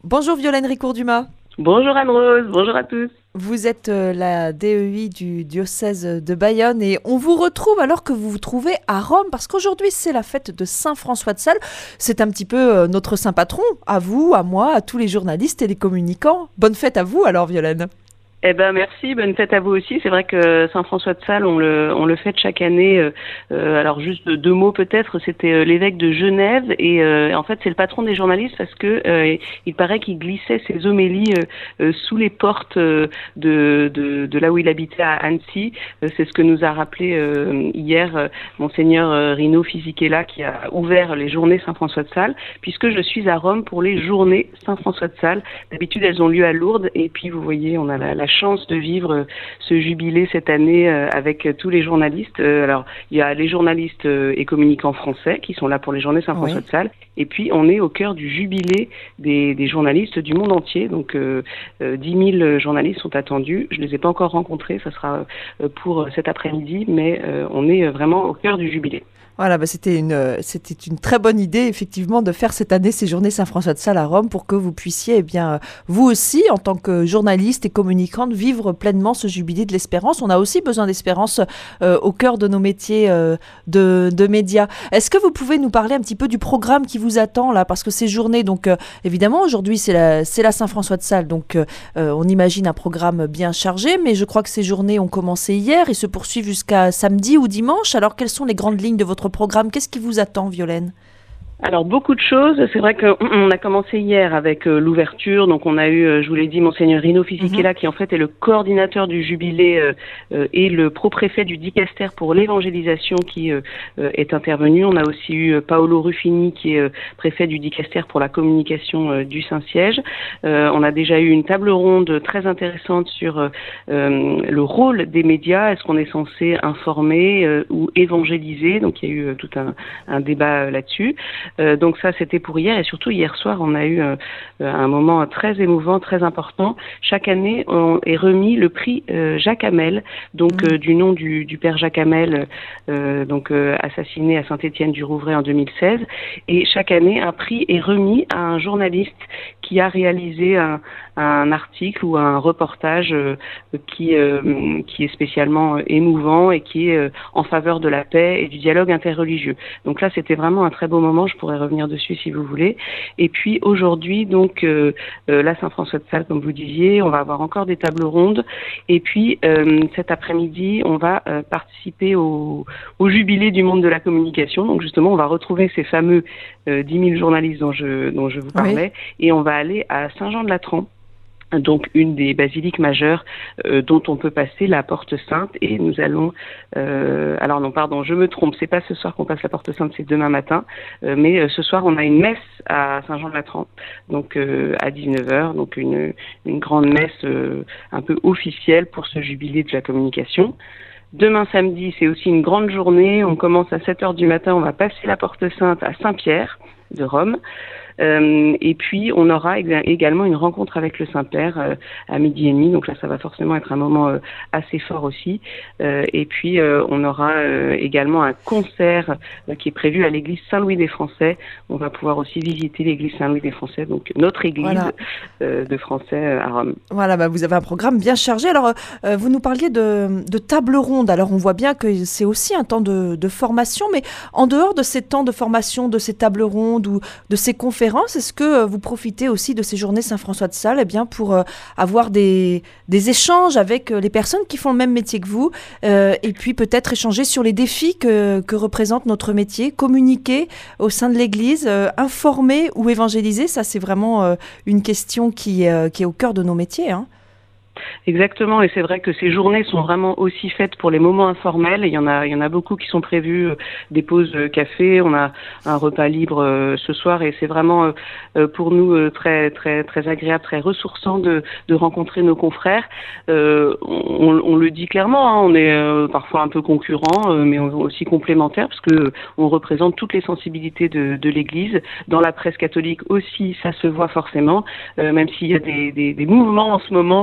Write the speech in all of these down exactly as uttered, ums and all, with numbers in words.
Bonjour Violaine Ricourt-Dumas. Bonjour Anne-Rose, bonjour à tous. Vous êtes euh, la D E I du diocèse de Bayonne et on vous retrouve alors que vous vous trouvez à Rome parce qu'aujourd'hui c'est la fête de Saint François de Sales. C'est un petit peu euh, notre saint patron, à vous, à moi, à tous les journalistes et les communicants. Bonne fête à vous alors Violaine. Eh ben merci, bonne fête à vous aussi. C'est vrai que Saint François de Sales, on le on le fête chaque année. Euh, euh, alors juste deux mots peut-être. C'était euh, l'évêque de Genève et euh, en fait c'est le patron des journalistes parce que euh, il paraît qu'il glissait ses homélies euh, euh, sous les portes euh, de, de de là où il habitait à Annecy. Euh, c'est ce que nous a rappelé euh, hier euh, monseigneur euh, Rino Fisichella qui a ouvert les journées Saint François de Sales puisque je suis à Rome pour les journées Saint François de Sales. D'habitude elles ont lieu à Lourdes et puis vous voyez on a la, la chance de vivre ce jubilé cette année avec tous les journalistes. Alors, il y a les journalistes et communicants français qui sont là pour les journées Saint François oui. de Sales. Et puis, on est au cœur du jubilé des, des journalistes du monde entier. Donc, euh, dix mille journalistes sont attendus. Je ne les ai pas encore rencontrés. Ça sera pour cet après-midi, mais euh, on est vraiment au cœur du jubilé. Voilà, bah c'était une c'était une très bonne idée effectivement de faire cette année ces journées Saint François de Sales à Rome pour que vous puissiez, eh bien, vous aussi en tant que journaliste et communicante, vivre pleinement ce jubilé de l'espérance. On a aussi besoin d'espérance euh, au cœur de nos métiers euh, de, de médias. Est-ce que vous pouvez nous parler un petit peu du programme qui vous attend là, parce que ces journées, donc euh, évidemment aujourd'hui c'est la c'est la Saint François de Sales, donc euh, on imagine un programme bien chargé, mais je crois que ces journées ont commencé hier et se poursuivent jusqu'à samedi ou dimanche. Alors quelles sont les grandes lignes de votre programme? Qu'est-ce qui vous attend, Violaine? Alors beaucoup de choses. C'est vrai qu'on a commencé hier avec euh, l'ouverture. Donc on a eu, euh, je vous l'ai dit, monseigneur Rino Fisichella, mm-hmm. qui en fait est le coordinateur du jubilé euh, euh, et le pro-préfet du dicaster pour l'évangélisation qui euh, euh, est intervenu. On a aussi eu euh, Paolo Ruffini qui est euh, préfet du dicaster pour la communication euh, du Saint-Siège. Euh, on a déjà eu une table ronde très intéressante sur euh, euh, le rôle des médias. Est-ce qu'on est censé informer euh, ou évangéliser? Donc il y a eu euh, tout un, un débat euh, là-dessus. Euh, donc ça c'était pour hier et surtout hier soir on a eu euh, un moment très émouvant, très important. Chaque année on est remis le prix euh, Jacques Hamel, donc mmh. euh, du nom du, du père Jacques Hamel, euh, donc euh, assassiné à Saint-Étienne-du-Rouvray en deux mille seize. Et chaque année un prix est remis à un journaliste qui a réalisé un, un article ou un reportage euh, qui euh, qui est spécialement émouvant et qui est euh, en faveur de la paix et du dialogue interreligieux. Donc là c'était vraiment un très beau moment. Je pourrais revenir dessus si vous voulez. Et puis aujourd'hui, donc euh, euh, la Saint François de Sales, comme vous disiez, on va avoir encore des tables rondes. Et puis euh, cet après-midi, on va euh, participer au, au jubilé du monde de la communication. Donc justement, on va retrouver ces fameux euh, dix mille journalistes dont je dont je vous parlais, oui. Et on va aller à Saint-Jean-de-Latran. Donc une des basiliques majeures euh, dont on peut passer la Porte Sainte et nous allons euh, alors non pardon je me trompe, c'est pas ce soir qu'on passe la Porte Sainte, c'est demain matin, euh, mais euh, ce soir on a une messe à Saint-Jean-de-Latran, donc euh, à dix-neuf heures, donc une une grande messe euh, un peu officielle pour ce jubilé de la communication. Demain samedi, c'est aussi une grande journée, on commence à sept heures du matin, on va passer la Porte Sainte à Saint-Pierre de Rome. Euh, et puis on aura également une rencontre avec le Saint-Père euh, à midi et demi, donc là ça va forcément être un moment euh, assez fort aussi. Euh, et puis euh, on aura euh, également un concert euh, qui est prévu à l'église Saint-Louis des Français. On va pouvoir aussi visiter l'église Saint-Louis des Français, donc notre église voilà. euh, de Français euh, à Rome. Voilà, bah vous avez un programme bien chargé. Alors euh, vous nous parliez de, de table ronde. Alors on voit bien que c'est aussi un temps de, de formation, mais en dehors de ces temps de formation, de ces tables rondes ou de ces conférences, est-ce que vous profitez aussi de ces journées Saint François de Sales eh bien, pour euh, avoir des, des échanges avec les personnes qui font le même métier que vous euh, et puis peut-être échanger sur les défis que, que représente notre métier, communiquer au sein de l'Église, euh, informer ou évangéliser? Ça, c'est vraiment euh, une question qui, euh, qui est au cœur de nos métiers, hein. Exactement, et c'est vrai que ces journées sont vraiment aussi faites pour les moments informels. Il y en a, il y en a beaucoup qui sont prévus, euh, des pauses euh, café. On a un repas libre euh, ce soir, et c'est vraiment euh, pour nous euh, très, très, très agréable, très ressourçant de, de rencontrer nos confrères. Euh, on, on le dit clairement, hein, on est euh, parfois un peu concurrents, euh, mais on, aussi complémentaires, parce que on représente toutes les sensibilités de, de l'Église. Dans la presse catholique aussi, ça se voit forcément, euh, même s'il y a des, des, des mouvements en ce moment, vous le savez,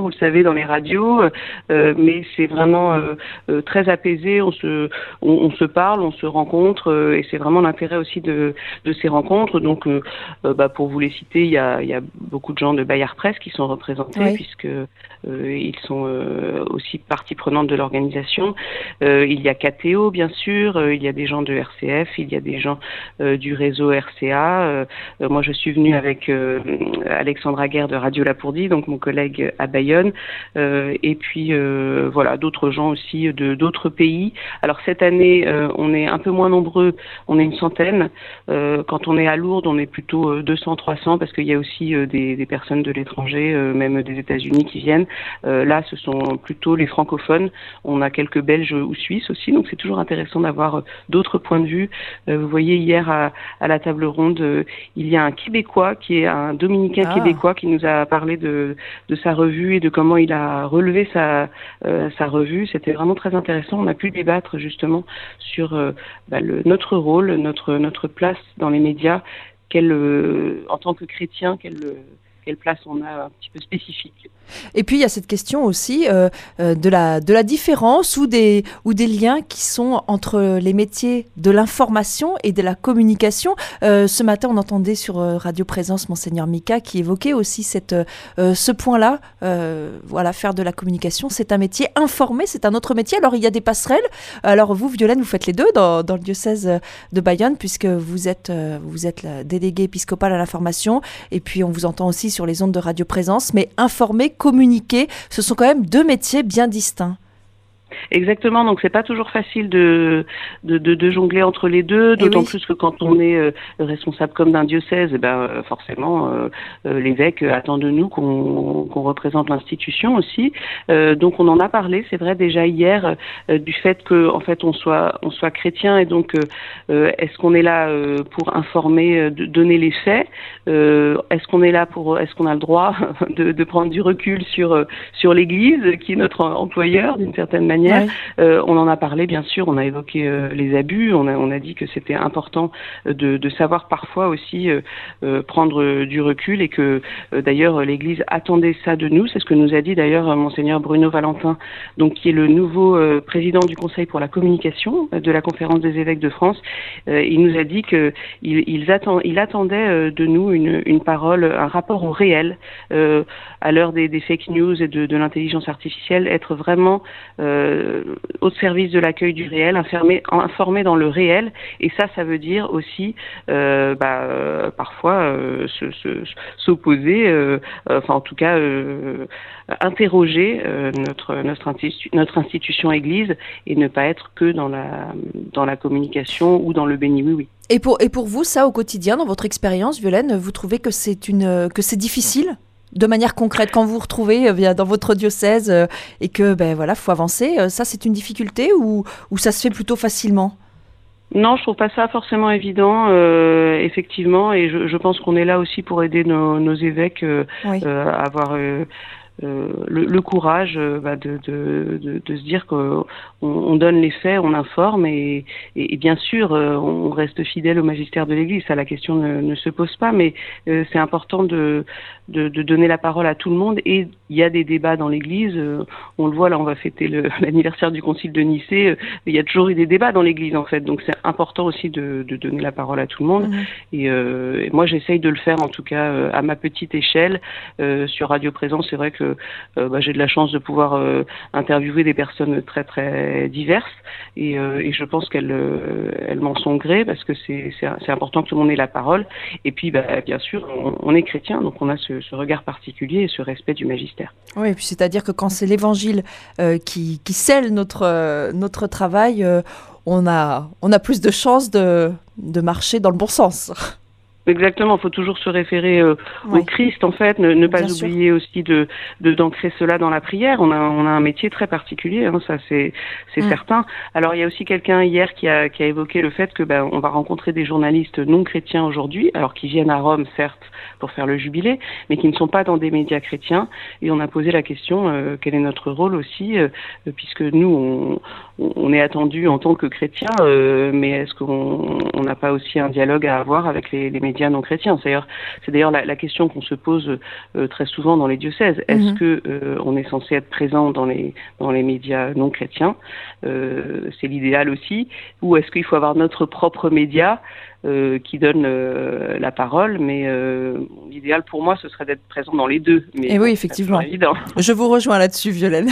dans les radios, euh, mais c'est vraiment euh, euh, très apaisé. On se, on, on se parle, on se rencontre, euh, et c'est vraiment l'intérêt aussi de, de ces rencontres. Donc, euh, euh, bah, pour vous les citer, il y a, il y a beaucoup de gens de Bayard Presse qui sont représentés, oui. puisque euh, ils sont euh, aussi partie prenante de l'organisation. Euh, il y a K T O, bien sûr. Euh, il y a des gens de R C F, il y a des gens euh, du réseau R C A. Euh, euh, moi, je suis venue avec euh, Alexandra Guerre de Radio Lapourdie, donc mon collègue à Bayonne, euh, et puis euh, voilà, d'autres gens aussi de d'autres pays. Alors cette année, euh, on est un peu moins nombreux, on est une centaine. Euh, quand on est à Lourdes, on est plutôt deux cents, trois cents, parce qu'il y a aussi euh, des, des personnes de l'étranger, euh, même des États-Unis qui viennent. Euh, là, ce sont plutôt les francophones. On a quelques Belges ou Suisses aussi, donc c'est toujours intéressant d'avoir euh, d'autres points de vue. Euh, vous voyez, hier à, à la table ronde, euh, il y a un Québécois qui est un Dominicain ah. québécois qui nous a parlé de, de sa revue et de comment il a relevé sa, euh, sa revue. C'était vraiment très intéressant. On a pu débattre justement sur euh, bah, le, notre rôle, notre, notre place dans les médias, quelle, euh, en tant que chrétien, quelle, quelle place on a un petit peu spécifique. Et puis il y a cette question aussi euh, euh, de la de la différence ou des ou des liens qui sont entre les métiers de l'information et de la communication. Euh, ce matin, on entendait sur Radio Présence Monseigneur Mika qui évoquait aussi cette euh, ce point-là. Euh, voilà, faire de la communication, c'est un métier. Informer, c'est un autre métier. Alors il y a des passerelles. Alors vous, Violaine, vous faites les deux dans dans le diocèse de Bayonne puisque vous êtes euh, vous êtes la déléguée épiscopale à l'information et puis on vous entend aussi sur les ondes de Radio Présence. Mais informer, communiquer, ce sont quand même deux métiers bien distincts. Exactement, donc c'est pas toujours facile de de, de, de jongler entre les deux, d'autant oui. plus que quand on est euh, responsable comme d'un diocèse, eh ben euh, forcément euh, euh, l'évêque attend de nous qu'on qu'on représente l'institution aussi. Euh, donc on en a parlé, c'est vrai déjà hier euh, du fait que en fait on soit on soit chrétien et donc euh, est-ce qu'on est là euh, pour informer, euh, de donner les faits, euh, est-ce qu'on est là pour est-ce qu'on a le droit de, de prendre du recul sur sur l'Église qui est notre employeur d'une certaine manière. Ouais. Euh, on en a parlé, bien sûr, on a évoqué euh, les abus, on a, on a dit que c'était important de, de savoir parfois aussi euh, euh, prendre du recul et que euh, d'ailleurs l'Église attendait ça de nous. C'est ce que nous a dit d'ailleurs Monseigneur Bruno Valentin, donc qui est le nouveau euh, président du Conseil pour la communication de la Conférence des évêques de France. Euh, il nous a dit que il, il, attend, il attendait euh, de nous une, une parole, un rapport au réel euh, à l'heure des, des fake news et de, de l'intelligence artificielle, être vraiment euh, au service de l'accueil du réel, informé, informé dans le réel, et ça, ça veut dire aussi euh, bah, euh, parfois euh, se, se, s'opposer, euh, enfin en tout cas euh, interroger euh, notre notre, institu- notre institution Église et ne pas être que dans la dans la communication ou dans le béni oui oui. Et pour et pour vous, ça au quotidien, dans votre expérience, Violaine, vous trouvez que c'est une que c'est difficile? De manière concrète, quand vous vous retrouvez euh, dans votre diocèse euh, et que ben voilà, faut avancer, euh, ça c'est une difficulté ou, ou ça se fait plutôt facilement? Non, je trouve pas ça forcément évident, euh, effectivement, et je, je pense qu'on est là aussi pour aider nos, nos évêques euh, oui. euh, à avoir euh, euh, le, le courage euh, bah, de, de, de, de se dire qu'on on donne les faits, on informe et, et, et bien sûr euh, on reste fidèle au magistère de l'Église. Ça, la question ne, ne se pose pas, mais euh, c'est important de, de, de donner la parole à tout le monde. Et il y a des débats dans l'Église. Euh, on le voit là, on va fêter le, l'anniversaire du Concile de Nicée. Euh, il y a toujours eu des débats dans l'Église en fait. Donc c'est important aussi de, de donner la parole à tout le monde. Mmh. Et, euh, et moi j'essaye de le faire en tout cas euh, à ma petite échelle euh, sur Radio Présence. C'est vrai que Euh, bah, j'ai de la chance de pouvoir euh, interviewer des personnes très très diverses et, euh, et je pense qu'elles euh, elles m'en sont gré parce que c'est, c'est c'est important que tout le monde ait la parole et puis bah, bien sûr on, on est chrétien donc on a ce, ce regard particulier et ce respect du magistère. Oui, et puis c'est-à-dire que quand c'est l'Évangile euh, qui, qui scelle notre, euh, notre travail, euh, on a, on a plus de chances de, de marcher dans le bon sens. Exactement, il faut toujours se référer euh, oui. au Christ en fait, ne, ne pas Bien oublier sûr. aussi de, de d'ancrer cela dans la prière. On a on a un métier très particulier, hein, ça c'est c'est mm. certain. Alors il y a aussi quelqu'un hier qui a qui a évoqué le fait que ben on va rencontrer des journalistes non chrétiens aujourd'hui, alors qui viennent à Rome certes pour faire le jubilé, mais qui ne sont pas dans des médias chrétiens. Et on a posé la question euh, quel est notre rôle aussi, euh, puisque nous on on est attendu en tant que chrétiens, euh, mais est-ce qu'on on n'a pas aussi un dialogue à avoir avec les, les médias médias non chrétiens. C'est d'ailleurs, c'est d'ailleurs la, la question qu'on se pose euh, très souvent dans les diocèses. Est-ce mmh. que euh, on est censé être présent dans les dans les médias non chrétiens? euh, C'est l'idéal aussi. Ou est-ce qu'il faut avoir notre propre média Euh, qui donne euh, la parole, mais euh, l'idéal pour moi, ce serait d'être présent dans les deux. Mais Et bon, oui, effectivement. Évident. Je vous rejoins là-dessus, Violaine.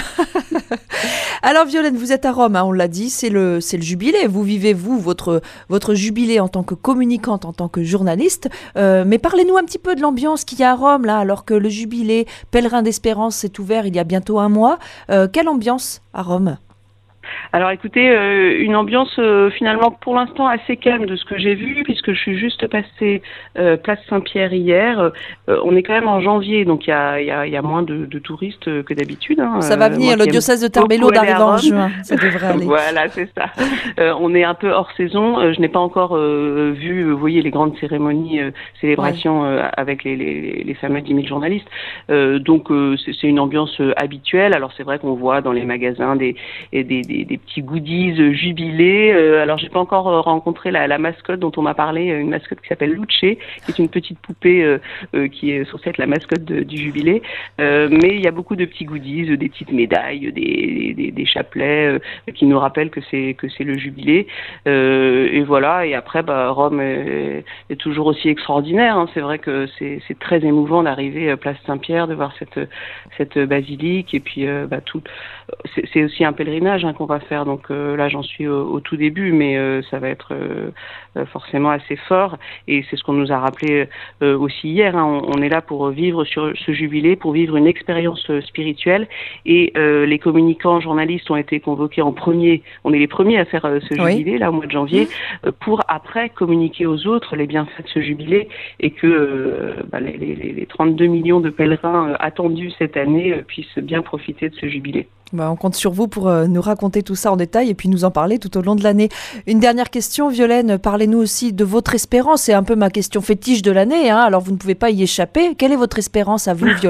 Alors, Violaine, vous êtes à Rome, hein, on l'a dit, c'est le, c'est le jubilé. Vous vivez, vous, votre, votre jubilé en tant que communicante, en tant que journaliste. Euh, mais parlez-nous un petit peu de l'ambiance qu'il y a à Rome, là, alors que le jubilé Pèlerin d'Espérance s'est ouvert il y a bientôt un mois. Euh, quelle ambiance à Rome ? Alors écoutez, euh, une ambiance euh, finalement pour l'instant assez calme de ce que j'ai vu, puisque je suis juste passée euh, place Saint-Pierre hier. Euh, on est quand même en janvier, donc il y a, y, a, y a moins de, de touristes que d'habitude. Hein. Ça va venir, le diocèse de Tarbes-Lourdes d'arriver en juin, ça devrait aller. Voilà, c'est ça. Euh, on est un peu hors saison. Euh, je n'ai pas encore euh, vu, vous voyez, les grandes cérémonies, euh, célébrations ouais. euh, avec les, les, les fameux dix mille journalistes. Euh, donc euh, c'est, c'est une ambiance euh, habituelle. Alors c'est vrai qu'on voit dans les magasins des, des, des, des petits goodies euh, jubilés. Euh, alors j'ai pas encore euh, rencontré la, la mascotte dont on m'a parlé, une mascotte qui s'appelle Luce, qui est une petite poupée euh, euh, qui est censée être la mascotte de, du jubilé. Euh, mais il y a beaucoup de petits goodies, euh, des petites médailles, des, des, des chapelets euh, qui nous rappellent que c'est que c'est le jubilé. Euh, et voilà. Et après, bah, Rome est, est toujours aussi extraordinaire. Hein. C'est vrai que c'est, c'est très émouvant d'arriver à Place Saint-Pierre, de voir cette cette basilique et puis euh, bah, tout. C'est, c'est aussi un pèlerinage hein, qu'on va faire. Donc euh, là, j'en suis au, au tout début, mais euh, ça va être euh, forcément assez fort. Et c'est ce qu'on nous a rappelé euh, aussi hier. Hein. On, on est là pour vivre sur ce jubilé, pour vivre une expérience spirituelle. Et euh, les communicants, journalistes ont été convoqués en premier. On est les premiers à faire euh, ce jubilé, oui. là, au mois de janvier, euh, pour après communiquer aux autres les bienfaits de ce jubilé et que euh, bah, les, les, les trente-deux millions de pèlerins euh, attendus cette année euh, puissent bien profiter de ce jubilé. Bah, on compte sur vous pour euh, nous raconter tout ça en détail et puis nous en parler tout au long de l'année. Une dernière question, Violaine, parlez-nous aussi de votre espérance. C'est un peu ma question fétiche de l'année, hein, alors vous ne pouvez pas y échapper. Quelle est votre espérance à vous, Violaine ?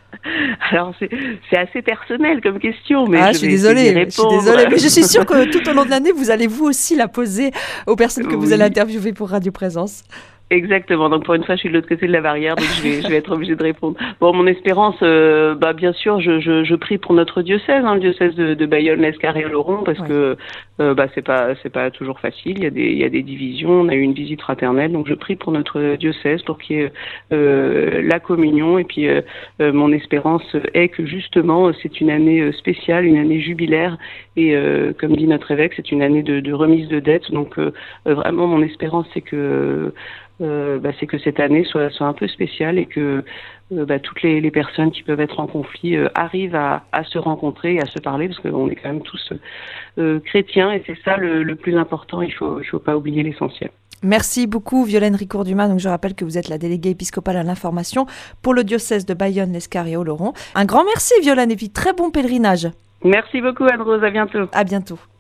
Alors c'est, c'est assez personnel comme question, mais ah, je, je suis vais désolée, je suis désolée, mais je suis sûre que tout au long de l'année, vous allez vous aussi la poser aux personnes que oui. vous allez interviewer pour Radio Présence. Exactement. Donc pour une fois, je suis de l'autre côté de la barrière, donc je vais, je vais être obligée de répondre. Bon, mon espérance, euh, bah bien sûr, je, je, je prie pour notre diocèse, hein, le diocèse de, de Bayonne, l'Escarré-Oloron, parce ouais. que euh, bah c'est pas, c'est pas toujours facile. Il y a des, il y a des divisions. On a eu une visite fraternelle, donc je prie pour notre diocèse pour qu'il y ait euh, la communion. Et puis euh, euh, mon espérance est que justement, c'est une année spéciale, une année jubilaire, et euh, comme dit notre évêque, c'est une année de, de remise de dettes. Donc euh, vraiment, mon espérance, c'est que Euh, bah, c'est que cette année soit, soit un peu spéciale et que euh, bah, toutes les, les personnes qui peuvent être en conflit euh, arrivent à, à se rencontrer et à se parler, parce qu'on est quand même tous euh, chrétiens et c'est ça le, le plus important, il faut, il faut pas oublier l'essentiel. Merci beaucoup Violaine Ricourt-Dumas. Donc je rappelle que vous êtes la déléguée épiscopale à l'information pour le diocèse de Bayonne, l'Escarré-Oloron. Un grand merci Violaine et puis très bon pèlerinage. Merci beaucoup Anne-Rose, à bientôt. À bientôt.